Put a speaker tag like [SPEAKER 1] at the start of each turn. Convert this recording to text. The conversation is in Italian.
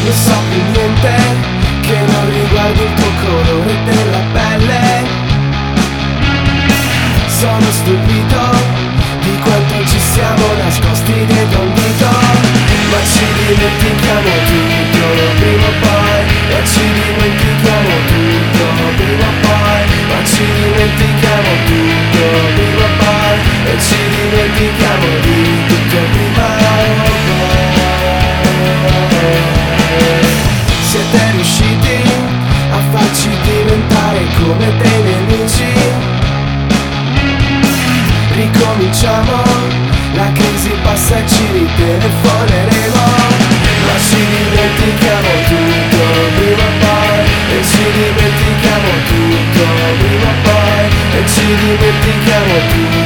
[SPEAKER 1] Non so più niente che non riguardi il tuo colore della pelle. Sono stupito di quanto ci siamo nascosti dietro un dito. Ma ci dimentichiamo tutto prima o poi. Ma ci dimentichiamo tutto prima o poi. Ma ci dimentichiamo tutto prima o poi. E ci dimentichiamo di tutto prima o poi. Siete riusciti a farci diventare come dei nemici. Ricominciamo, la crisi passa e ci ritelefoneremo. Ma ci dimentichiamo tutto prima o poi. E ci dimentichiamo tutto prima o poi. E ci dimentichiamo tutto